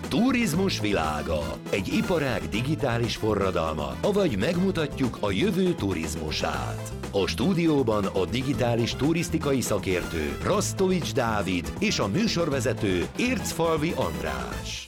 Turizmus világa. Egy iparág digitális forradalma, avagy megmutatjuk a jövő turizmusát. A stúdióban a digitális turisztikai szakértő Rasztovics Dávid és a műsorvezető Ércfalvi András.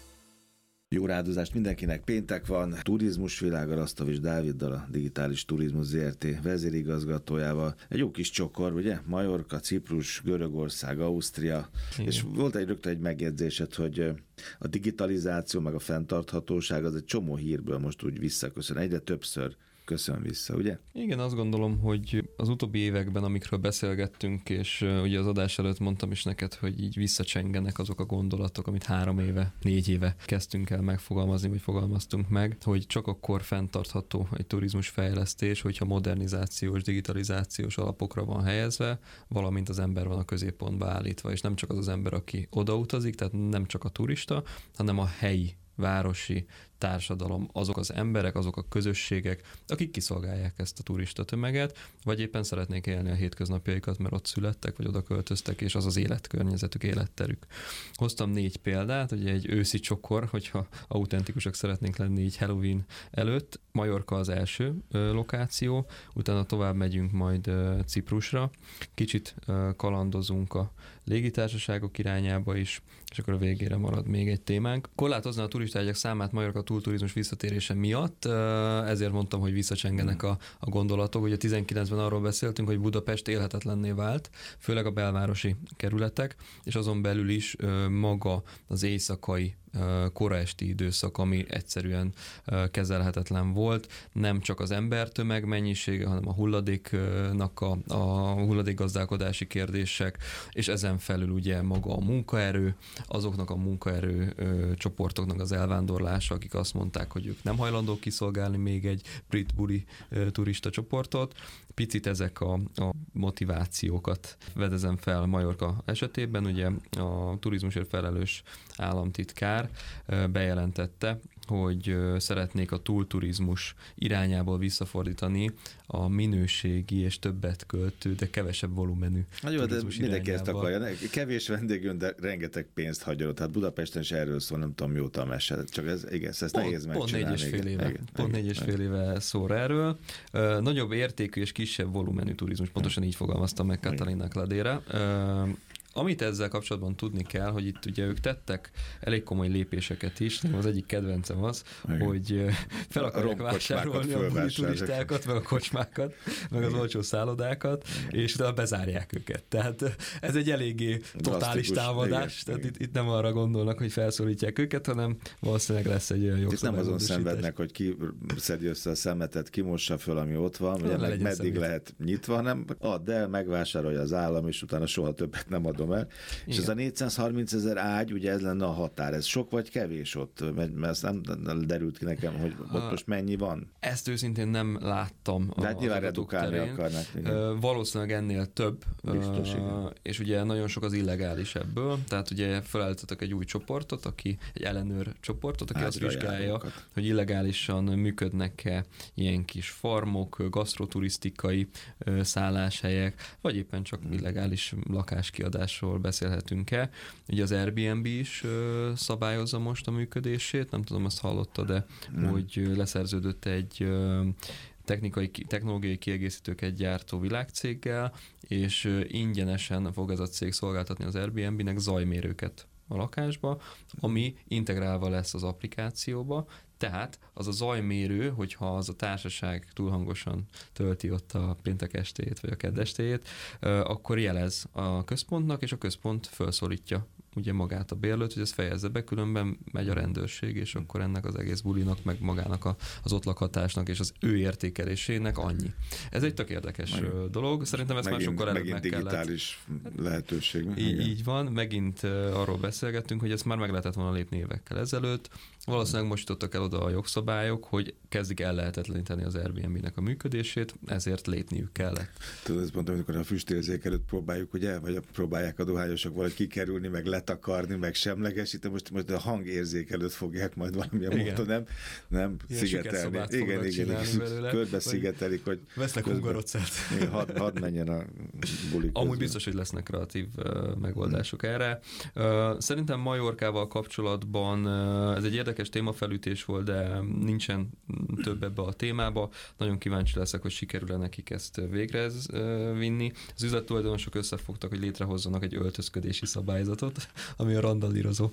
Jó rádozást mindenkinek, péntek van, turizmus világa Rasztovics Dáviddal, a Digitális Turizmus Zrt. Vezérigazgatójával. Egy jó kis csokor, ugye? Majorka, Ciprus, Görögország, Ausztria, igen. És volt rögtön egy megjegyzésed, hogy a digitalizáció meg a fenntarthatóság az egy csomó hírből most úgy visszaköszön, egyre többször köszön vissza, ugye? Igen, azt gondolom, hogy az utóbbi években, amikről beszélgettünk, és ugye az adás előtt mondtam is neked, hogy így visszacsengenek azok a gondolatok, amit 3 éve, 4 éve kezdtünk el megfogalmazni, vagy fogalmaztunk meg, hogy csak akkor fenntartható egy turizmusfejlesztés, hogyha modernizációs, digitalizációs alapokra van helyezve, valamint az ember van a középpontba állítva, és nem csak az ember, aki odautazik, tehát nem csak a turista, hanem a helyi városi társadalom, azok az emberek, azok a közösségek, akik kiszolgálják ezt a turista tömeget, vagy éppen szeretnék élni a hétköznapjaikat, mert ott születtek, vagy oda költöztek, és az az életkörnyezetük, életterük. Hoztam 4 példát, ugye egy őszi csokor, hogyha autentikusak szeretnénk lenni így Halloween előtt. Majorka az első lokáció, utána tovább megyünk majd Ciprusra, kicsit kalandozunk a légitársaságok irányába is, és akkor a végére marad még egy témánk. Korlátozni a turistágyak számát Majorka túlturizmus visszatérése miatt, ezért mondtam, hogy visszacsengenek a gondolatok. Ugye 19-ben arról beszéltünk, hogy Budapest élhetetlenné vált, főleg a belvárosi kerületek, és azon belül is maga az éjszakai koraesti időszak, ami egyszerűen kezelhetetlen volt. Nem csak az embertömeg mennyisége, hanem a hulladéknak a hulladékgazdálkodási kérdések, és ezen felül ugye maga a munkaerő, azoknak a munkaerő csoportoknak az elvándorlása, akik azt mondták, hogy ők nem hajlandók kiszolgálni még egy brit buli turista csoportot. Picit ezek a motivációkat vedezem fel Majorka esetében. Ugye a turizmusért felelős államtitkár bejelentette, hogy szeretnék a túlturizmus irányából visszafordítani a minőségi és többet költő, de kevesebb volumenű turizmus mindenki ezt akarja. Kevés vendég jön, de rengeteg pénzt hagyja. Tehát Budapesten is erről szól, nem tudom mióta a mese. Csak ez, igen, ezt nehéz megcsinálni. Pont 4,5 éve szól erről. Nagyobb értékű és kisebb volumenű turizmus, pontosan így fogalmaztam meg Catalina Cladera. Amit ezzel kapcsolatban tudni kell, hogy itt ugye ők tettek elég komoly lépéseket is, az egyik kedvencem az, hogy fel akarják vásárolni a buli turistákat, meg a kocsmákat, meg az olcsó szállodákat, és utána bezárják őket. Tehát ez egy eléggé totális támadás, tehát itt nem arra gondolnak, hogy felszólítják őket, hanem valószínűleg lesz egy olyan jogszabály. Nem azon szenvednek, hogy ki szedj össze a szemetet, kimossa föl, ami ott van, ugye meg meddig lehet nyitva, hanem add el, megvásárolja az állam, és utána soha többet nem adom el. És ez a 430 000 ágy, ugye ez lenne a határ. Ez sok vagy kevés ott? Mert ezt nem derült ki nekem, hogy ott most mennyi van. Ezt őszintén nem láttam. De hát nyilván redukálni akarnak. Valószínűleg ennél több. Biztos, és ugye nagyon sok az illegális ebből. Tehát ugye felállítottak egy új csoportot, egy ellenőr csoportot, aki azt vizsgálja, hogy illegálisan működnek-e ilyen kis farmok, gasztroturisztikai szálláshelyek, vagy éppen csak illegális lakáskiadásról beszélhetünk-e. Ugye az Airbnb is szabályozza most a működését, nem tudom, azt hallotta, hogy leszerződött egy technológiai kiegészítőket gyártó világcéggel, és ingyenesen fog ez a cég szolgáltatni az Airbnb-nek zajmérőket a lakásba, ami integrálva lesz az applikációba, tehát az a zajmérő, hogyha az a társaság túl hangosan tölti ott a péntek estéjét, vagy a kedd estéjét, akkor jelez a központnak, és a központ felszólítja ugye magát a bérlőt, hogy ezt fejezze be, különben megy a rendőrség, és akkor ennek az egész bulinak, meg magának az ott lakhatásnak és az ő értékelésének annyi. Ez egy tök érdekes dolog. Szerintem ezt már sokkal előbb meg kellett. Digitális lehetőség. Így van. Megint arról beszélgettünk, hogy ezt már meg lehetett volna lépni évekkel ezelőtt. Valószínűleg most jutottak el oda a jogszabályok, hogy kezdik el lehetetleníteni az Airbnb-nek a működését, ezért lépniük kellett. Tudod, ezt mondtam, amikor a füstérzékelőt próbáljuk, ugye, vagy próbálják a dohányosok valahogy kikerülni, meg letakarni, meg semlegesíteni, most a hangérzékelőt fogják majd valamilyen módon nem szigetelni. Igen, körbe szigetelik, hogy vesznek hungarocert. Hadd menjen a buli. Amúgy biztos, hogy lesznek kreatív megoldások erre. Szerintem Majorkával kapcsolatban ez egy érdekes témafelütés volt, de nincsen több ebbe a témába. Nagyon kíváncsi leszek, hogy sikerül-e nekik ezt végre vinni. Az üzlettulajdonosok összefogtak, hogy létrehozzanak egy öltözködési szabályzatot, ami a randalírozó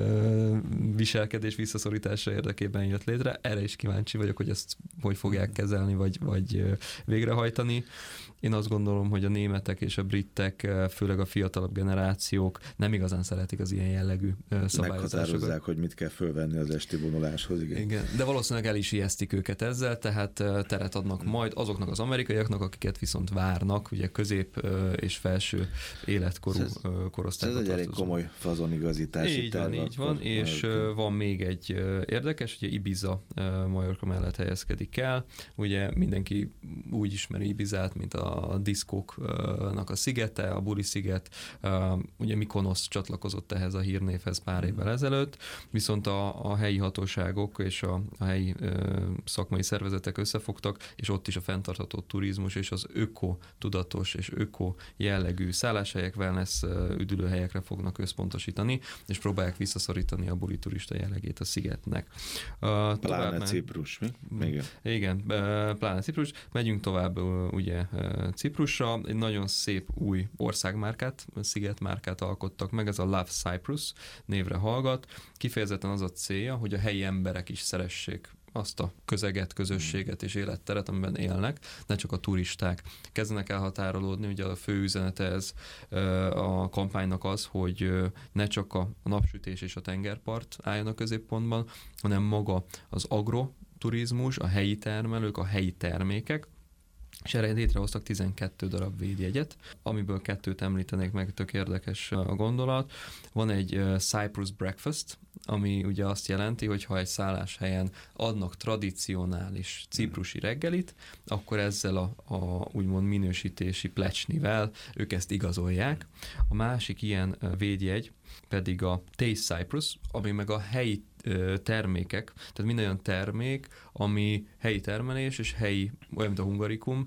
viselkedés visszaszorítása érdekében jött létre. Erre is kíváncsi vagyok, hogy ezt hogy fogják kezelni, vagy végrehajtani. Én azt gondolom, hogy a németek és a britek, főleg a fiatalabb generációk nem igazán szeretik az ilyen jellegű szabályozásokat. Meghatározzák, hogy mit kell fölvenni az esti vonuláshoz. Igen. De valószínűleg el is ijesztik őket ezzel, tehát teret adnak majd azoknak az amerikaiaknak, akiket viszont várnak, ugye közép és felső életkorú korosztályba Ez egy elég komoly fazonigazítási terv. Így van, és van még egy érdekes, ugye Ibiza Majorka mellett helyezkedik el. Ugye mindenki úgy ismeri Ibizát, mint a diszkóknak a szigete, a buli sziget. Ugye Mykonosz csatlakozott ehhez a hírnévhez pár évvel ezelőtt, viszont a helyi hatóságok és a helyi szakmai szervezetek összefogtak, és ott is a fenntartható turizmus és az öko-tudatos és öko-jellegű szálláshelyek, wellness üdülőhelyekre fognak összpontosítani, és próbálják visszaszorítani a buli turista jellegét a szigetnek. Pláne Ciprus, mi? Igen, pláne Ciprus. Megyünk tovább ugye Ciprusra. Egy nagyon szép új országmárkát, szigetmárkát alkottak meg, ez a Love Cyprus névre hallgat. Kifejezetten az a célja, hogy a helyi emberek is szeressék azt a közeget, közösséget és életteret, amiben élnek, ne csak a turisták. Kezdenek elhatárolódni, ugye a fő üzenete ez a kampánynak az, hogy ne csak a napsütés és a tengerpart álljon a középpontban, hanem maga az agroturizmus, a helyi termelők, a helyi termékek, és erre létrehoztak 12 darab védjegyet, amiből 2 említenék meg, tök érdekes a gondolat. Van egy Cyprus Breakfast, ami ugye azt jelenti, hogy ha egy szálláshelyen adnak tradicionális ciprusi reggelit, akkor ezzel a úgymond minősítési plecsnivel ők ezt igazolják. A másik ilyen védjegy pedig a Taste Cyprus, ami meg a helyi termékek, tehát minden olyan termék, ami helyi termelés és helyi, olyan mint a hungarikum,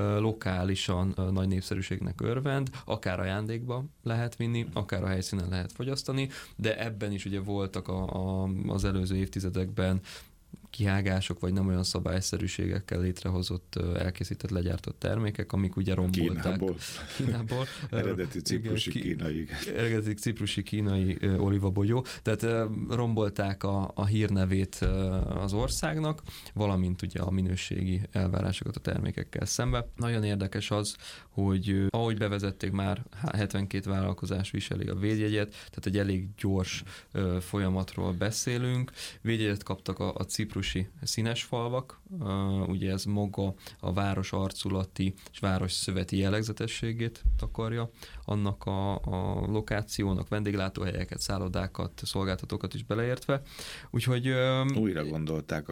lokálisan nagy népszerűségnek örvend, akár ajándékba lehet vinni, akár a helyszínen lehet fogyasztani, de ebben is ugye voltak az előző évtizedekben kihágások, vagy nem olyan szabályszerűségekkel létrehozott, elkészített, legyártott termékek, amik ugye rombolták. Kínából. Eredeti ciprusi kínai. Eredeti ciprusi kínai olivabogyó. Tehát rombolták a hírnevét az országnak, valamint ugye a minőségi elvárásokat a termékekkel szembe. Nagyon érdekes az, hogy ahogy bevezették, már 72 vállalkozás viseli a védjegyet, tehát egy elég gyors folyamatról beszélünk. Védjegyet kaptak a ciprusi színes falvak, ugye ez maga a város arculati és város szöveti jellegzetességét takarja, annak a lokációnak vendéglátóhelyeket, szállodákat, szolgáltatókat is beleértve. Újhogy újra gondolták.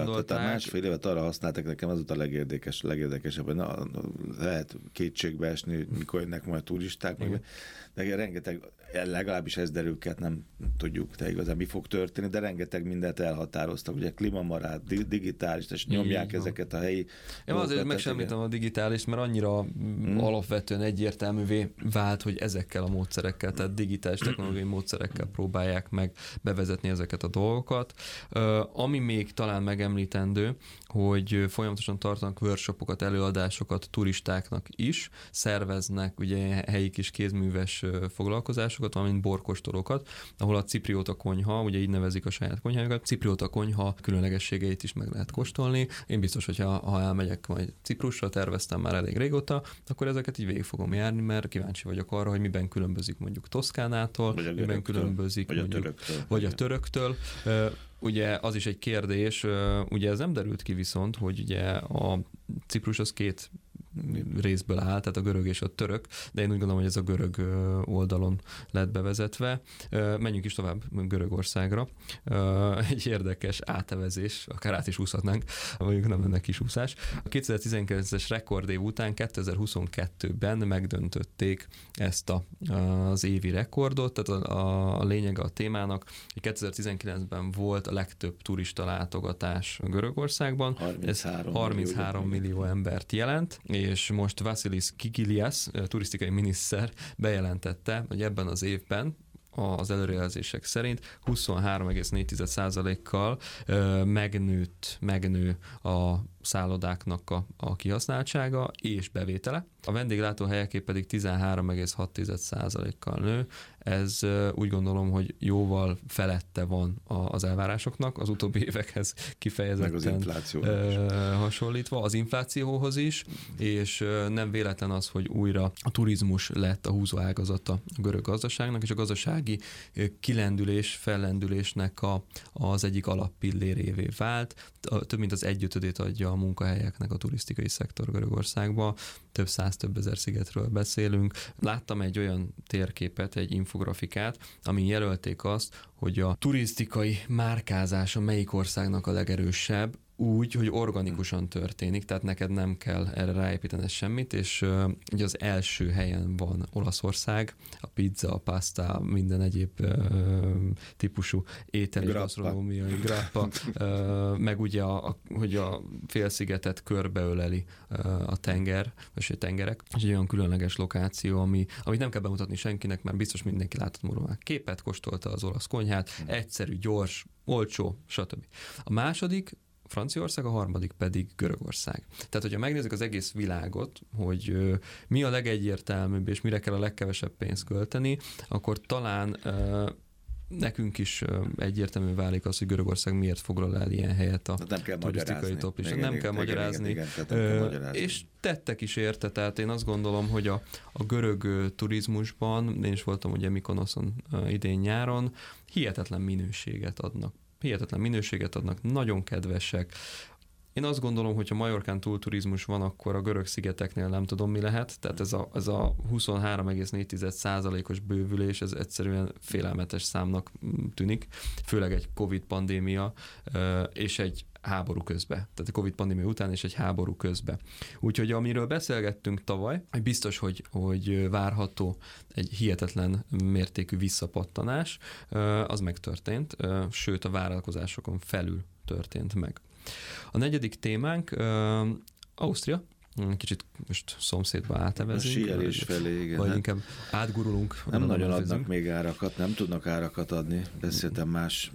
Másfél évet arra használtak, nekem az a legérdekesebb, hogy lehet kétségbe esni, mikor jönnek majd turisták, de rengeteg, legalábbis ez derül ki, nem tudjuk igazán mi fog történni, de rengeteg mindent elhatároztak, ugye klímamarát, digitális, és nyomják ezeket a helyi... Én azért meg sem említem a digitális, mert annyira alapvetően egyértelművé vált, hogy ezekkel a módszerekkel, tehát digitális technológiai módszerekkel próbálják meg bevezetni ezeket a dolgokat. Ami még talán megemlítendő, hogy folyamatosan tartanak workshopokat, előadásokat turistáknak is, szerveznek ugye helyi kis kézműves foglalkozásokat, valamint borkostolókat, ahol a cipriota konyha, ugye így nevezik a saját konyhájukat, cipriota konyha különlegességeit is meg lehet kóstolni. Én biztos, hogy ha elmegyek majd Ciprusra, terveztem már elég régóta, akkor ezeket így végig fogom járni, mert kíváncsi vagyok arra, hogy miben különbözik mondjuk Toszkánától, miben különbözik vagy a töröktől. Ugye az is egy kérdés, ugye ez nem derült ki viszont, hogy ugye a Ciprus az 2 részből áll, tehát a görög és a török, de én úgy gondolom, hogy ez a görög oldalon lett bevezetve. Menjünk is tovább Görögországra. Egy érdekes átevezés, akár át is úszhatnánk, mondjuk nem lenne kis úszás. A 2019-es rekordév után 2022-ben megdöntötték ezt az évi rekordot, tehát a lényege a témának, hogy 2019-ben volt a legtöbb turista látogatás Görögországban. 33 millió embert jelent, és most Vasilis Kikilias, turisztikai miniszter bejelentette, hogy ebben az évben az előrejelzések szerint 23,4%-kal megnő a szállodáknak a kihasználtsága és bevétele. A vendéglátóhelyeké pedig 13,6%-kal nő. Ez úgy gondolom, hogy jóval felette van az elvárásoknak, az utóbbi évekhez kifejezetten hasonlítva, az inflációhoz is, és nem véletlen az, hogy újra a turizmus lett a húzó ágazata a görög gazdaságnak, és a gazdasági kilendülés, fellendülésnek az egyik alappillérévé vált. Több mint az 1/5 adja a munkahelyeknek a turisztikai szektor Görögországba, több száz, több ezer szigetről beszélünk. Láttam egy olyan térképet, egy infografikát, amin jelölték azt, hogy a turisztikai márkázása melyik országnak a legerősebb, úgy, hogy organikusan történik, tehát neked nem kell erre ráépíteni semmit, és ugye az első helyen van Olaszország, a pizza, a pasta, minden egyéb típusú ételi, gasztronómiai grappa, meg ugye, hogy a félszigetet körbeöleli a tenger, és a tengerek, és egy olyan különleges lokáció, amit nem kell bemutatni senkinek, mert biztos mindenki látott már képet, kóstolta az olasz konyhát, egyszerű, gyors, olcsó, stb. A második Franciaország, a harmadik pedig Görögország. Tehát, hogyha megnézzük az egész világot, hogy mi a legegyértelműbb, és mire kell a legkevesebb pénzt költeni, akkor talán nekünk is egyértelmű válik az, hogy Görögország miért foglal el ilyen helyet a turisztikai toplistán. Nem kell magyarázni. És tettek is érte, tehát én azt gondolom, hogy a görög turizmusban, én is voltam ugye Mykonoszon idén nyáron, hihetetlen minőséget adnak, nagyon kedvesek. Én azt gondolom, hogy ha Majorkán túlturizmus van, akkor a görög szigeteknél nem tudom, mi lehet. Tehát ez a 23,4%-os bővülés, ez egyszerűen félelmetes számnak tűnik, főleg egy Covid-pandémia és egy háború közben. Tehát a Covid-pandémia után és egy háború közben. Úgyhogy amiről beszélgettünk tavaly, hogy biztos, hogy várható egy hihetetlen mértékű visszapattanás, az megtörtént, sőt a várakozásokon felül történt meg. A negyedik témánk Ausztria. Kicsit most szomszédba átevezünk. A síelés felé, igen. Vagy inkább átgurulunk. Nem nagyon adnak még árakat, nem tudnak árakat adni. Beszéltem más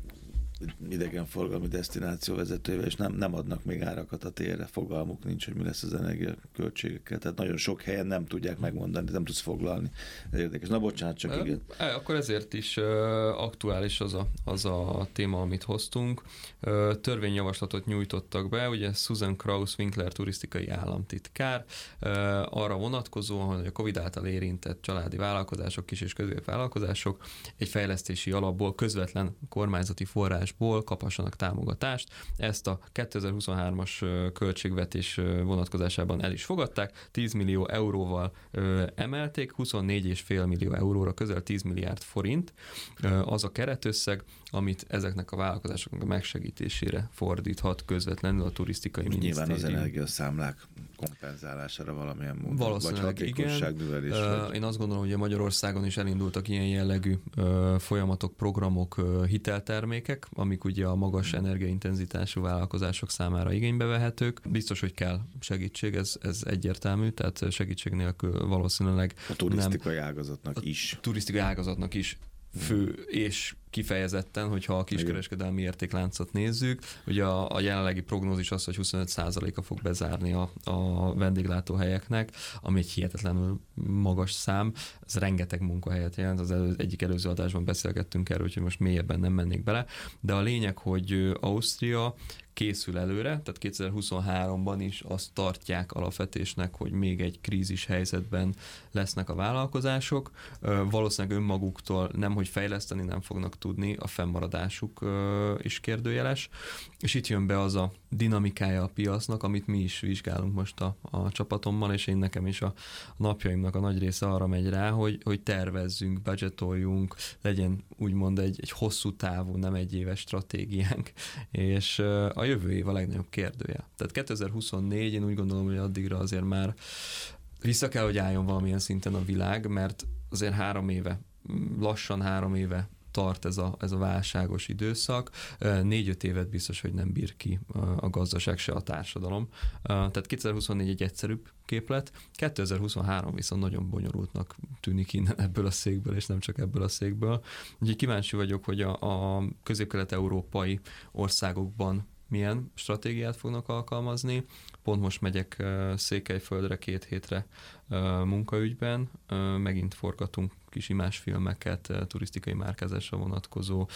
idegenforgalmi desztináció vezetővel, és nem adnak még árakat a térre, fogalmuk nincs, hogy mi lesz az energiaköltségekkel. Tehát nagyon sok helyen nem tudják megmondani, nem tudsz foglalni. Ez érdekes. Na bocsánat, csak igen. Akkor ezért is aktuális az a téma, amit hoztunk. Törvényjavaslatot nyújtottak be, ugye Susan Kraus-Winkler turisztikai államtitkár, arra vonatkozóan, hogy a Covid által érintett családi vállalkozások, kis és középvállalkozások egy fejlesztési alapból, közvetlen kormányzati forrásból kaphassanak támogatást. Ezt a 2023-as költségvetés vonatkozásában el is fogadták, 10 millió euróval emelték, 24,5 millió euróra, közel 10 milliárd forint az a keretösszeg, amit ezeknek a vállalkozásoknak a megsegítésére fordíthat közvetlenül a turisztikai minisztérium. Nyilván az energiaszámlák kompenzálására valamilyen módon, valószínűleg vagy hatékonyságnövelés. Én azt gondolom, hogy Magyarországon is elindultak ilyen jellegű folyamatok, programok, hiteltermékek, amik ugye a magas energiaintenzitású vállalkozások számára igénybe vehetők. Biztos, hogy kell segítség, ez egyértelmű, tehát segítség nélkül valószínűleg a turisztikai ágazatnak is. Turisztikai ágazatnak is fő és kifejezetten, hogyha a kiskereskedelmi értékláncot nézzük, ugye a jelenlegi prognózis az, hogy 25%-a fog bezárni a vendéglátóhelyeknek, ami egy hihetetlenül magas szám, ez rengeteg munkahelyet jelent, egyik előző adásban beszélgettünk erről, hogy most mélyebben nem mennék bele, de a lényeg, hogy Ausztria készül előre, tehát 2023-ban is azt tartják alapvetésnek, hogy még egy krízis helyzetben lesznek a vállalkozások. Valószínűleg önmaguktól nemhogy fejleszteni nem fognak tudni, a fennmaradásuk is kérdőjeles. És itt jön be az a dinamikája a piacnak, amit mi is vizsgálunk most a csapatommal, és én nekem is a napjaimnak a nagy része arra megy rá, hogy tervezzünk, budgetoljunk, legyen úgymond egy hosszú távú, nem egy éves stratégiánk, és a jövő év a legnagyobb kérdője. Tehát 2024, én úgy gondolom, hogy addigra azért már vissza kell, hogy álljon valamilyen szinten a világ, mert azért lassan 3 éve tart ez a válságos időszak. 4-5 évet biztos, hogy nem bír ki a gazdaság, se a társadalom. Tehát 2024 egy egyszerűbb képlet, 2023 viszont nagyon bonyolultnak tűnik innen ebből a székből, és nem csak ebből a székből. Úgyhogy kíváncsi vagyok, hogy a közép-kelet-európai országokban milyen stratégiát fognak alkalmazni. Pont most megyek Székelyföldre 2 hétre munkaügyben, megint forgatunk kis imásfilmeket, turisztikai márkázásra vonatkozó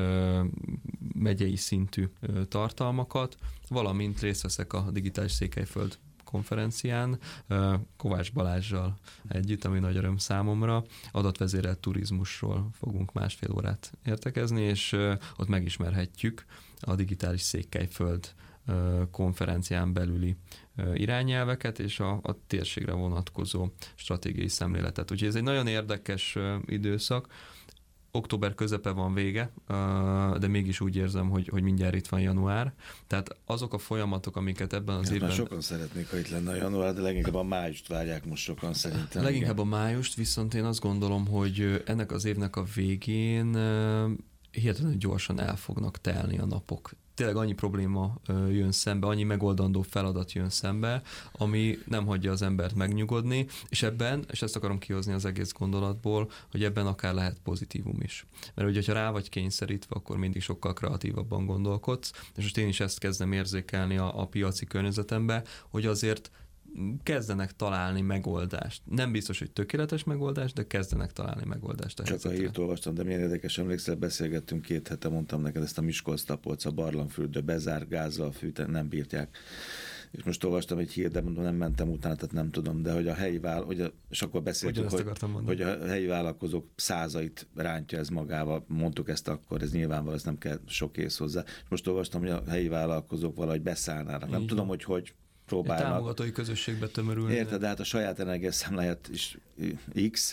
megyei szintű tartalmakat, valamint részt veszek a Digitális Székelyföld konferencián, Kovács Balázssal együtt, ami nagy öröm számomra. Adatvezérelt turizmusról fogunk 1,5 órát értekezni, és ott megismerhetjük a Digitális Székelyföld konferencián belüli irányelveket és a térségre vonatkozó stratégiai szemléletet. Úgyhogy ez egy nagyon érdekes időszak. Október közepe van vége, de mégis úgy érzem, hogy mindjárt itt van január. Tehát azok a folyamatok, amiket ebben az évben... Sokan szeretnék, ha itt lenne a január, de leginkább a májust várják most sokan szerintem. Leginkább a májust, viszont én azt gondolom, hogy ennek az évnek a végén hihetetlenül gyorsan el fognak telni a napok. Tényleg annyi probléma jön szembe, annyi megoldandó feladat jön szembe, ami nem hagyja az embert megnyugodni, és ezt akarom kihozni az egész gondolatból, hogy ebben akár lehet pozitívum is. Mert ugye, ha rá vagy kényszerítve, akkor mindig sokkal kreatívabban gondolkodsz, és most én is ezt kezdem érzékelni a piaci környezetembe, hogy azért kezdenek találni megoldást. Nem biztos, hogy tökéletes megoldást, de kezdenek találni megoldást. Csak a hírt olvastam, de milyen érdekes, emlékszel, beszélgettünk 2 hete, mondtam neked ezt a Miskolc-Tapolca barlangfürdő bezárt gázzal fűteni, nem bírják. És most olvastam egy hírt, de mondom, nem mentem utána, tehát nem tudom, de hogy a helyi és akkor beszéltük, hogy a helyi vállalkozók 100-ait rántja ez magával, mondtuk ezt akkor, ez nyilvánvaló, ez nem kell sok ész hozzá. És most olvastam, hogy a helyi vállalkozók valahogy beszállnának. Nem tudom, hogy próbálnak. Egy támogatói közösségbe tömörülni. Érted, de hát a saját energiaszámláját is X,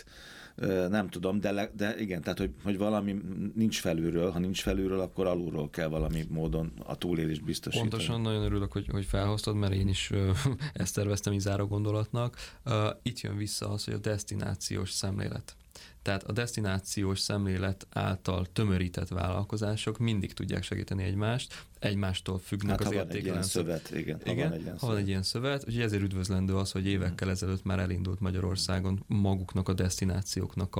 nem tudom, de igen, tehát hogy valami nincs felülről, ha nincs felülről, akkor alulról kell valami módon a túlélést biztosítani. Pontosan, nagyon örülök, hogy felhoztad, mert én is ezt terveztem így záró gondolatnak. Itt jön vissza az, hogy a desztinációs szemlélet. Tehát a desztinációs szemlélet által tömörített vállalkozások mindig tudják segíteni egymástól függnek az értékláncok. Ha van egy ilyen szövet, úgyhogy ezért üdvözlendő az, hogy évekkel ezelőtt már elindult Magyarországon maguknak a desztinációknak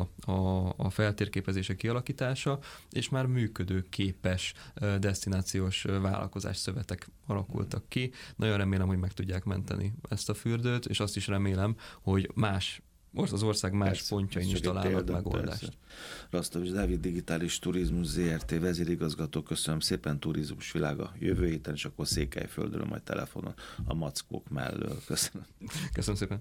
a feltérképezése, kialakítása, és már működőképes desztinációs vállalkozás szövetek alakultak ki. Nagyon remélem, hogy meg tudják menteni ezt a fürdőt, és azt is remélem, hogy az ország más pontjain is találnak megoldást. Rastovics Dávid, Digitális Turizmus ZRT vezérigazgató, köszönöm szépen, turizmus világa jövő héten, és akkor Székelyföldről majd telefonon a mackók mellől. Köszönöm. Köszönöm szépen.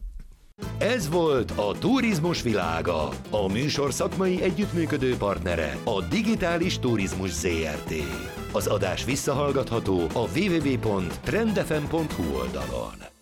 Ez volt a Turizmus világa. A műsor szakmai együttműködő partnere a Digitális Turizmus ZRT. Az adás visszahallgatható a www.trendfm.hu oldalon.